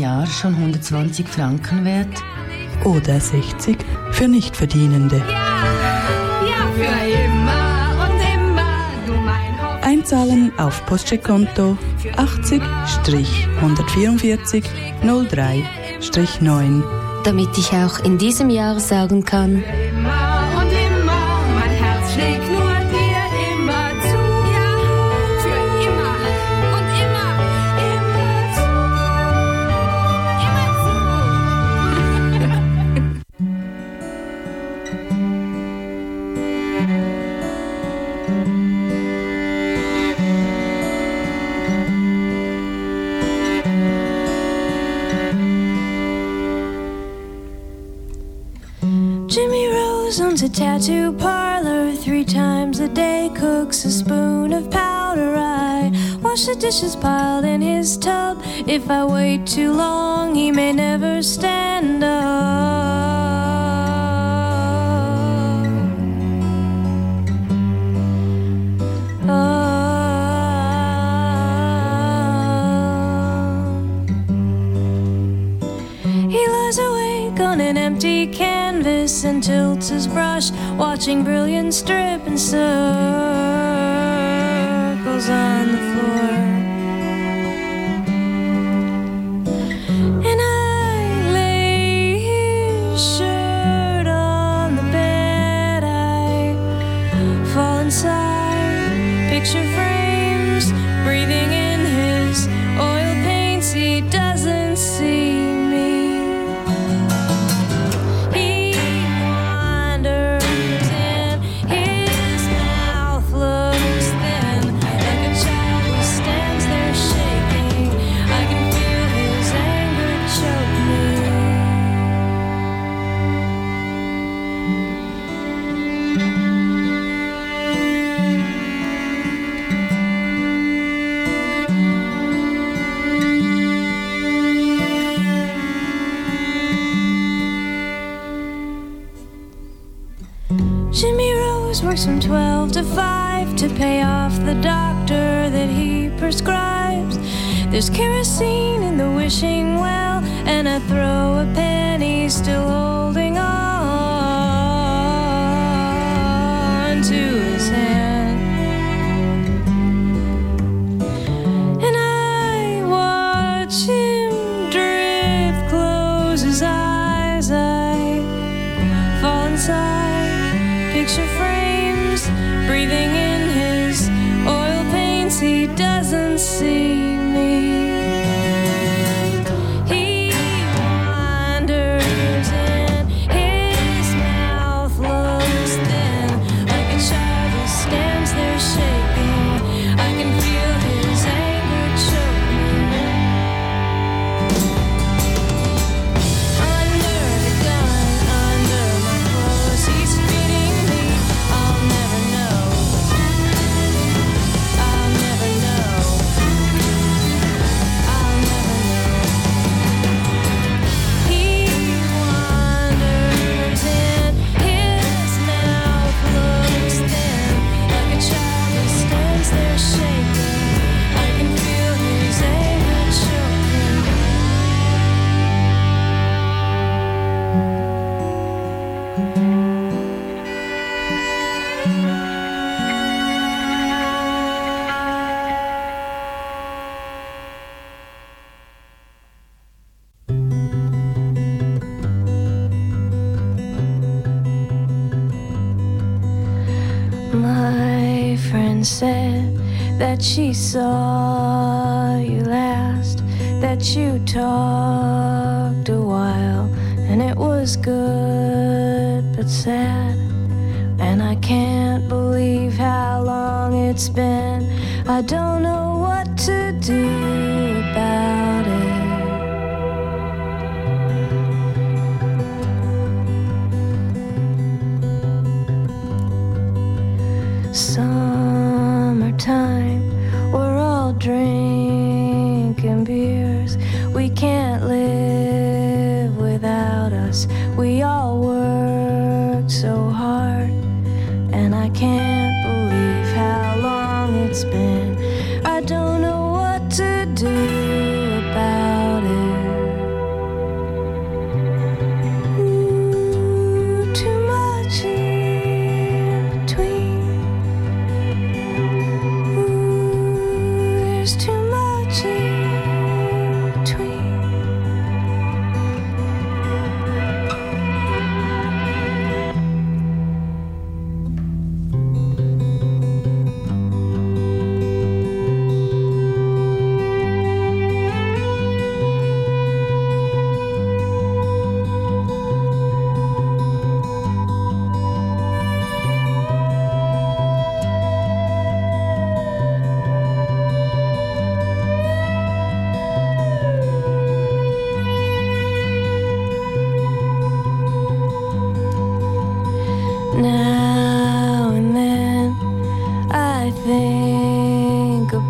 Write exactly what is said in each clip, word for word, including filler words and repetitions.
Jahr schon hundertzwanzig Franken wert? Oder sechzig für Nichtverdienende. Ja, ja, für immer und immer, du mein Hoffnung. Einzahlen auf Postcheckkonto achtzig hundertvierundvierzig null drei neun. Damit ich auch in diesem Jahr sagen kann: Immer und immer, mein Herz schlägt nur dir immer zu. Ja, für immer und immer, immer zu. Immer Jimmy Rose owns a tattoo parlor. Three times a day cooks a spoon of powder. I wash the dishes piled in his tub. If I wait too long, he may never stand up. Oh. He lies awake on an empty canvas and tilts his brush, watching brilliance drip in circles on the floor. And I lay his shirt on the bed. I fall inside picture frames, breathing in his oil paints. He doesn't see me. Jimmy Rose works from twelve to five to pay off the doctor that he prescribes. There's kerosene in the wishing well, and I throw a penny still holding on to his hand. And I watch him drift, close his eyes. I fall inside picture frames, breathing in his oil paints. He doesn't see me. He wanders and his mouth looks thin, like a child who stands there shaking. I can feel his anger choke me. Under the gun, under my clothes, he's feeding me. I'll never know. I'll never know. I'll never know. He wanders and his mouth looks thin, like a child who stands there shaking. I can feel his anger choking. My friend said that she saw you last, that you talked a while, and it was good but sad. And I can't believe how long it's been. I don't know what to do about it. Summertime, we're all drinking beers. We can't live without us. We all work so hard, and I can't believe how long it's been. I don't know what to do about it.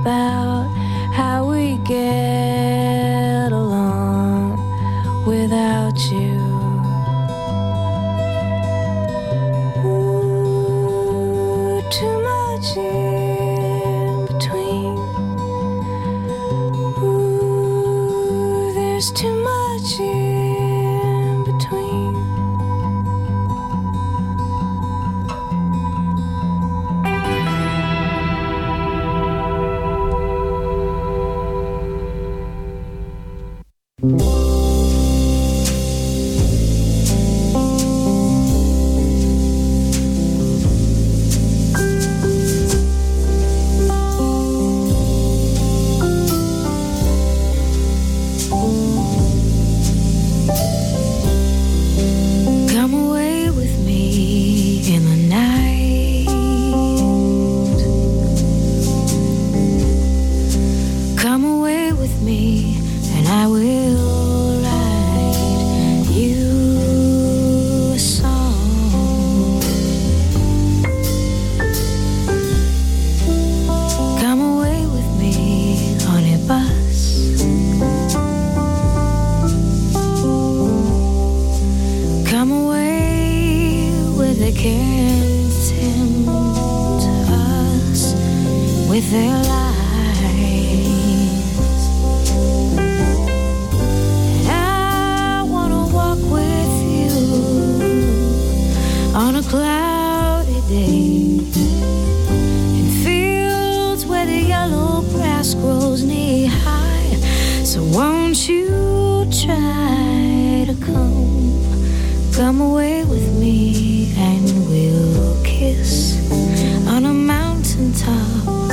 about how we get along without you. Ooh, too much in between. Ooh, there's too much in between. Come away with me in the night. Come away with me and I will write you a song. Come away with me on a bus. Come away where they can't tempt us with their lies. And I wanna walk with you on a cloudy day in fields where the yellow grass grows knee high. So won't you try to come? Come away with me and we'll kiss on a mountaintop.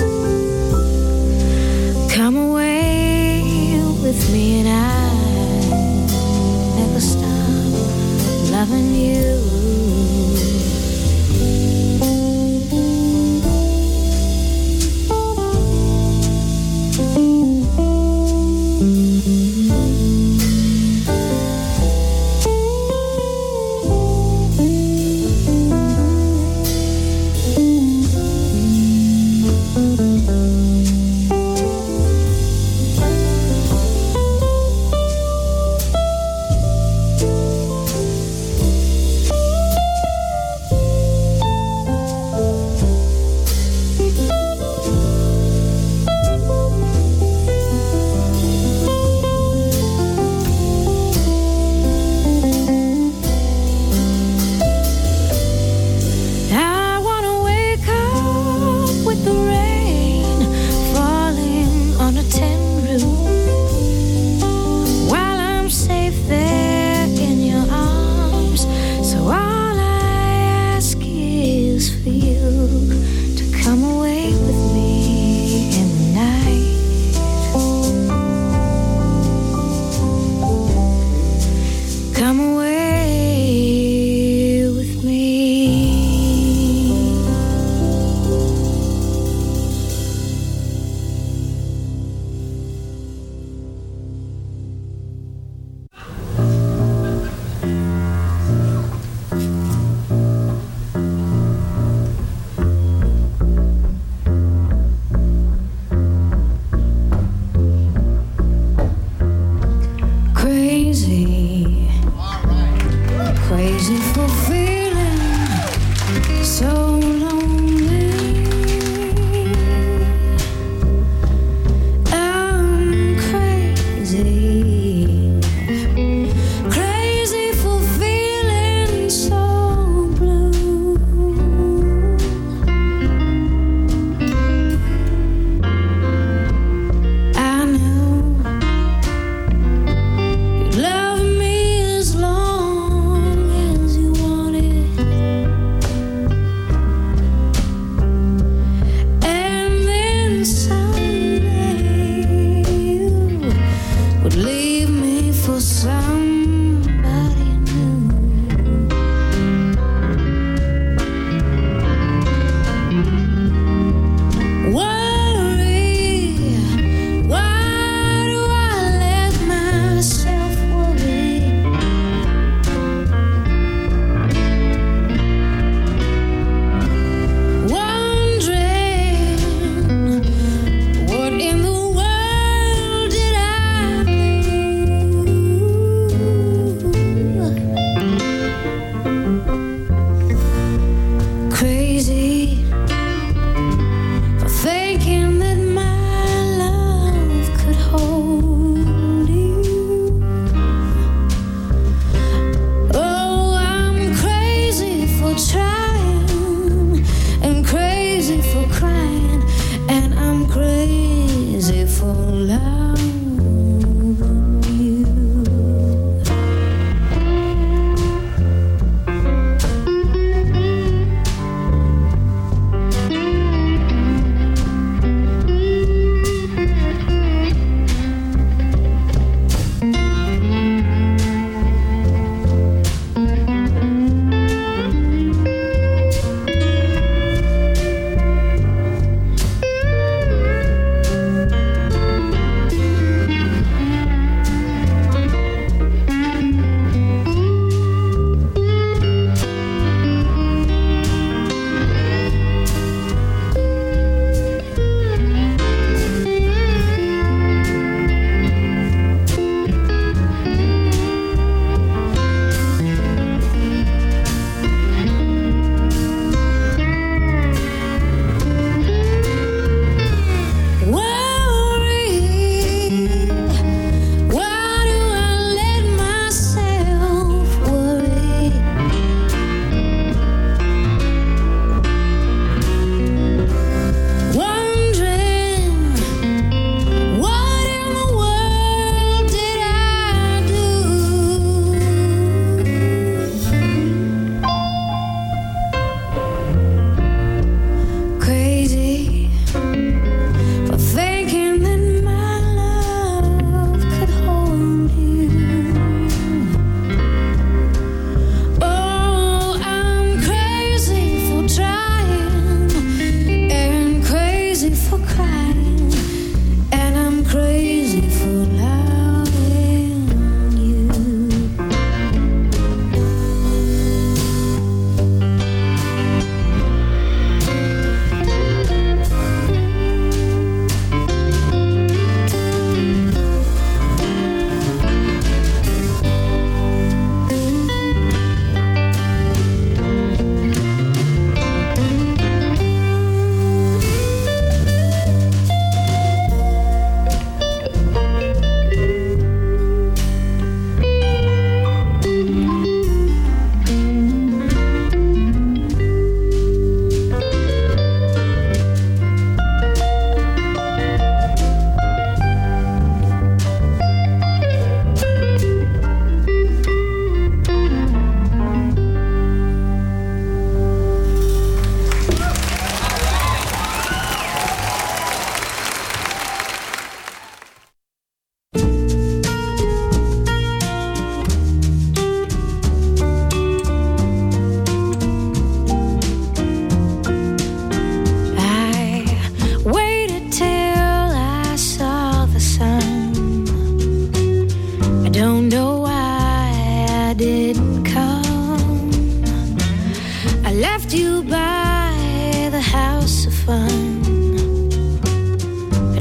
Come away with me and I'll never stop loving you.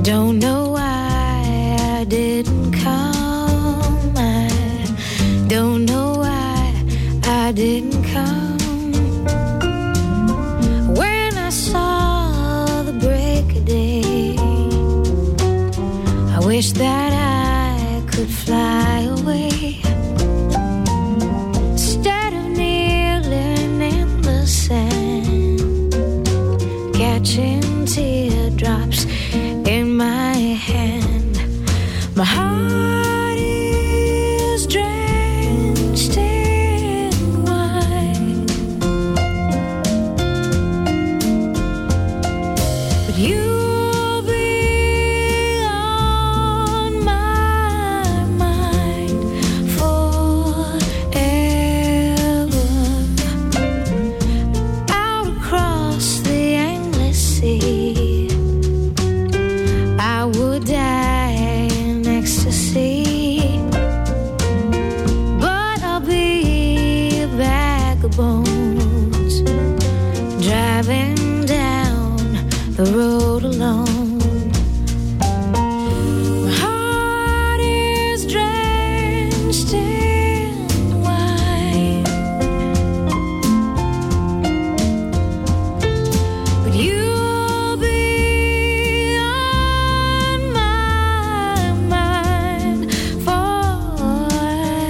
don't know why I didn't come. I don't know why I didn't come. When I saw the break of day, I wish that I could fly away. Instead of kneeling in the sand, catching teardrops in my hand, my heart is drenched in wine. But you'll be on my mind forever. Out across the endless sea, I would die in ecstasy, but I'll be a bag of bones, driving down the road alone. My heart is drenched in wine, but you'll be on my mind forever.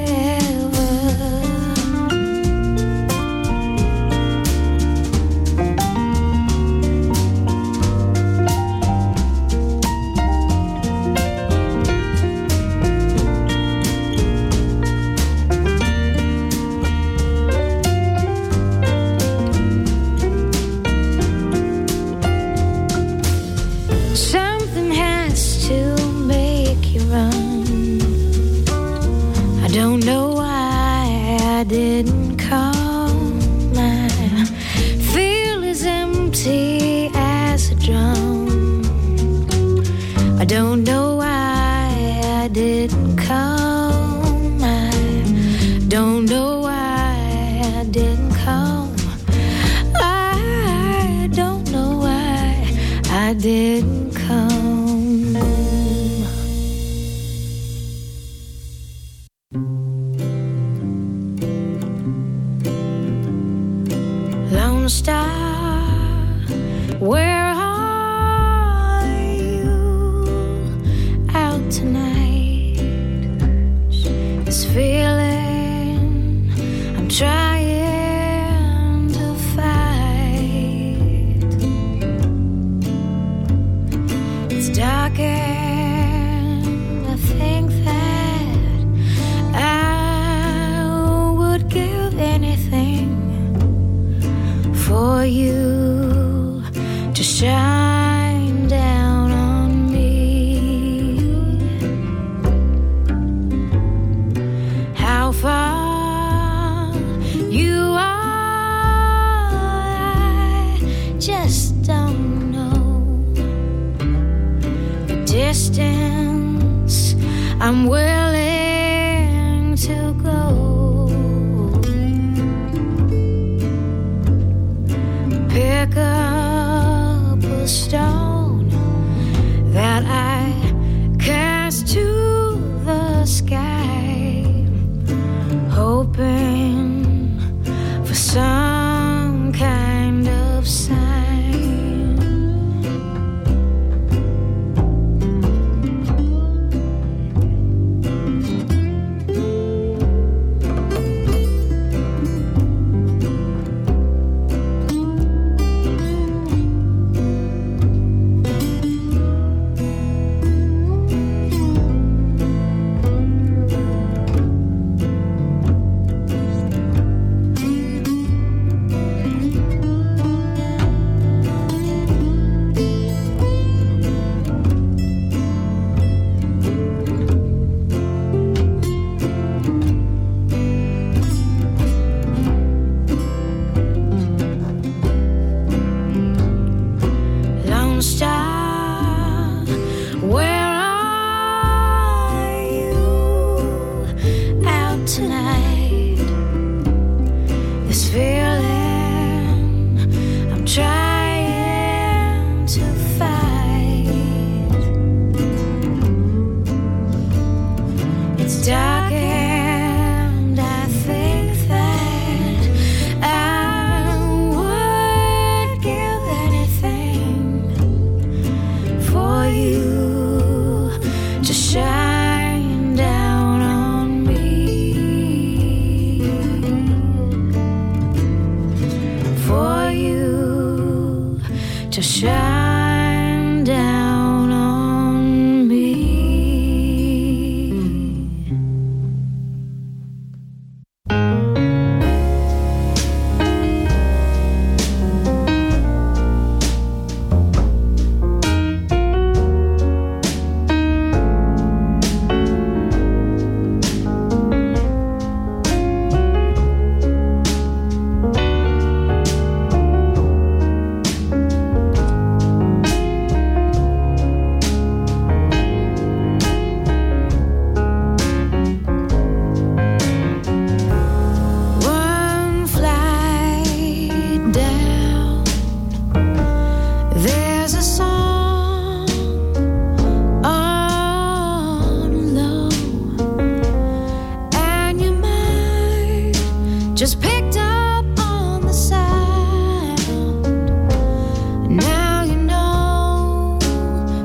Something has to make you run. I don't know why I didn't come. I feel as empty as a drum. I don't know why I didn't come. I don't know why I didn't come. I don't know why I didn't come. Lone Star, where are you out tonight? This feeling I'm trying to fight. It's dark and I think that I would give anything for you to shine down on me. How far you are, I just don't know. The distance I'm willing to go. Pick up a stone that I cast to the sky, hoping for some kind of sign.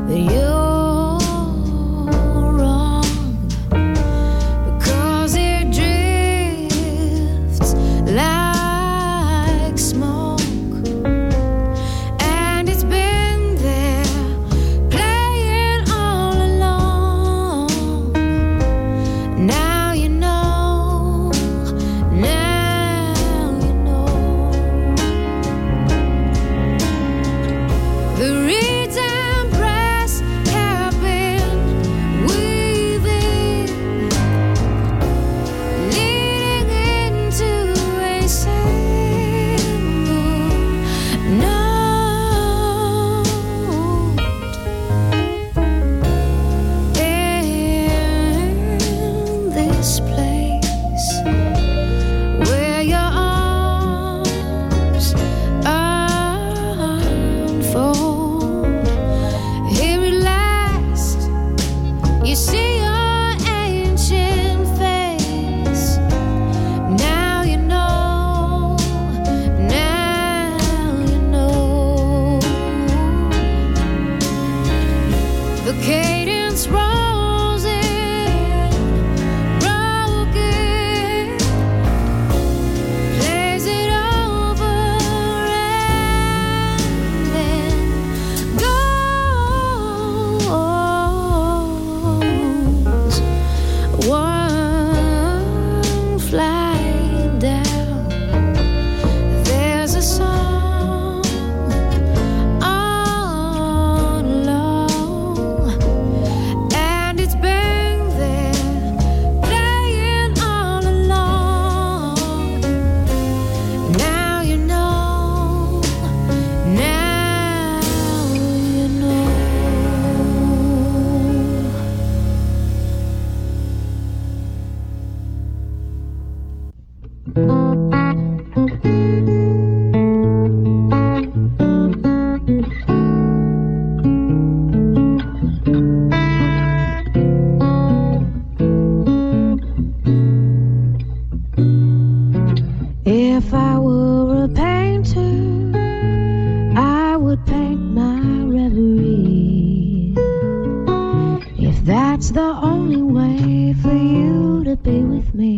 That's the only way for you to be with me.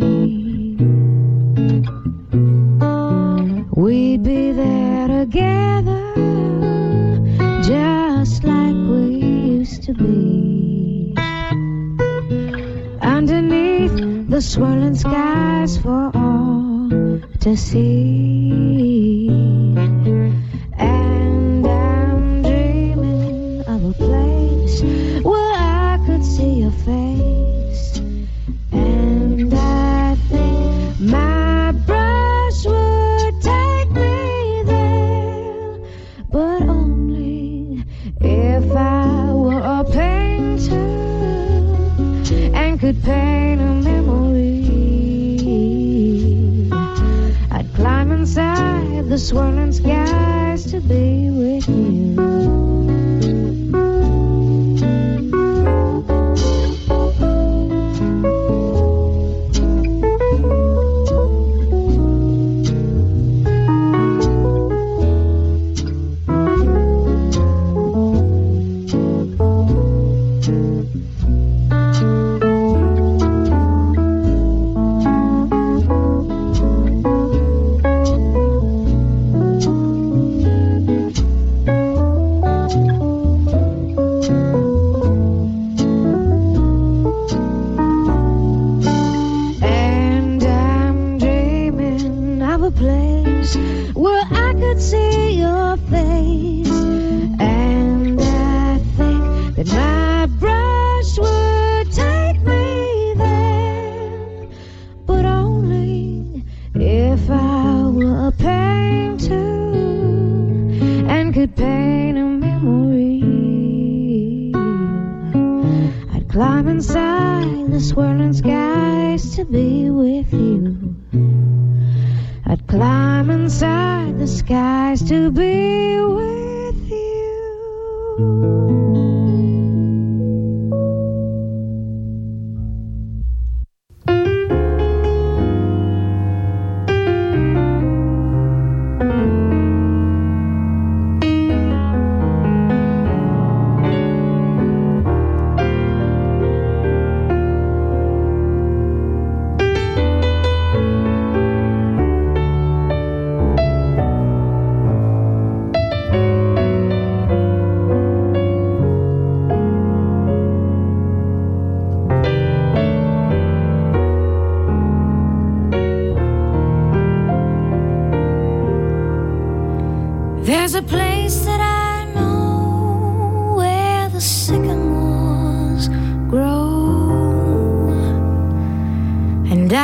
We'd be there together, just like we used to be. Underneath the swirling skies for all to see. And I'm dreaming of a place where I could see your face. And I think my brush would take me there, but only if I were a painter and could paint a memory. I'd climb inside the swirling skies to be with you.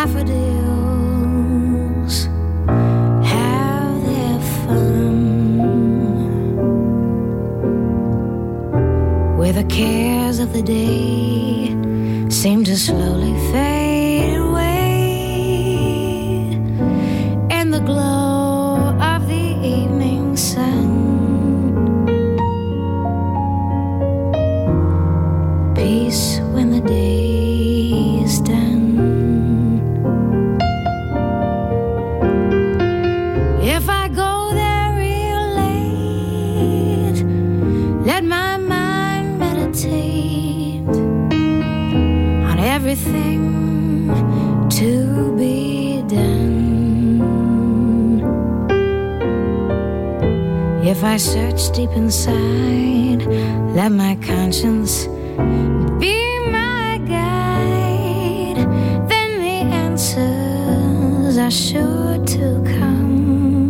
daffodils have their fun, where the cares of the day seem to slowly fade away in the glow of the evening sun. Peace when the day is done. If I go there real late, let my mind meditate on everything to be done. If I search deep inside, let my conscience be my guide, then the answers are sure to come.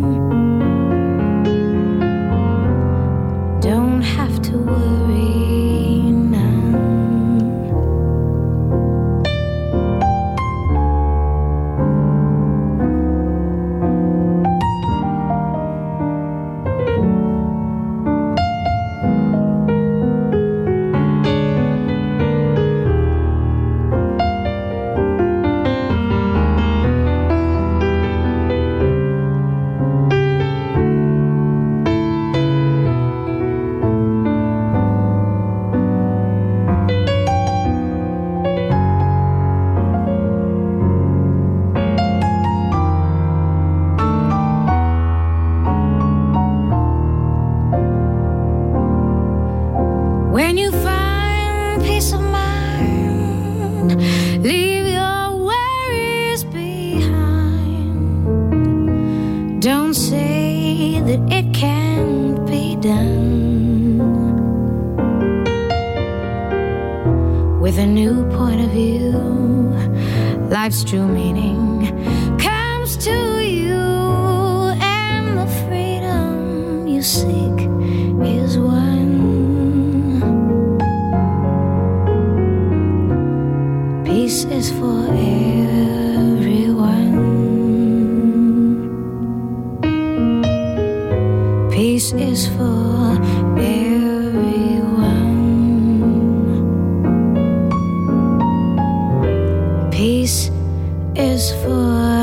Don't have to worry none. When you find peace of mind, leave your worries behind. Don't say that it can't be done. With a new point of view, life's true meaning comes to you, and the freedom you seek is won. Peace is for everyone. Peace is for everyone. Peace is for